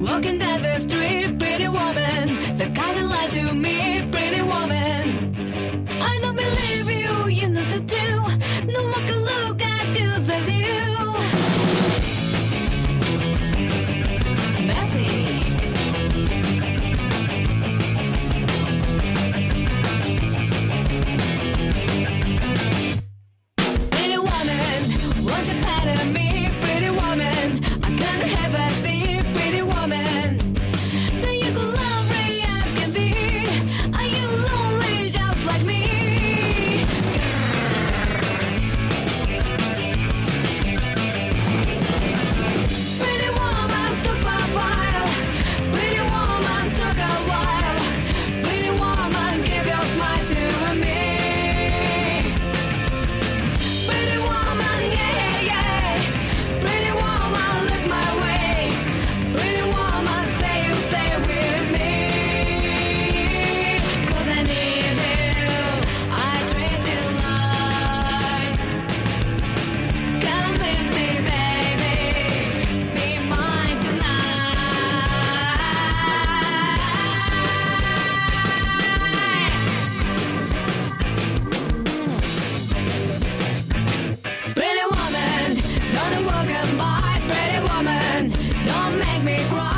Walking down the street, pretty woman, the kind that lied to me, pretty woman. I don't believe you, you know the truth. No one can look at good as you. Messy. Pretty woman, won't you pet me, pretty woman? I can't have a seat, pretty woman. Then you could love me as can be. Are you lonely just like me? Pretty woman, stop a while. Pretty woman, took a while. Pretty woman, give your smile to me. Pretty woman, yeah, yeah. Pretty woman, look my way. Pretty woman, say you stay with me. 'Cause I need you, I treat you right. Convince me, baby, be mine tonight. Pretty woman, don't walk by. Pretty woman, don't make me cry.